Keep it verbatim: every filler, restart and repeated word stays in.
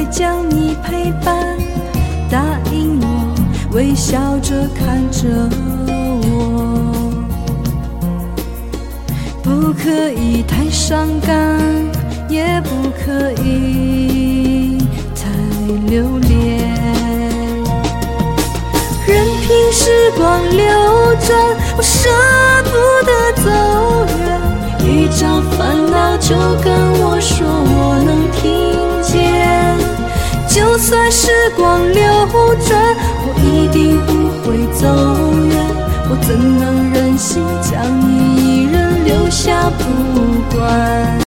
将你陪伴，答应我，微笑着看着我。不可以太伤感，也不可以太留恋，任凭时光流转，我舍不得走远。遇着烦恼就跟我说，我能听见。就算时光流转，我一定不会走远。我怎能忍心将你一人留下不管？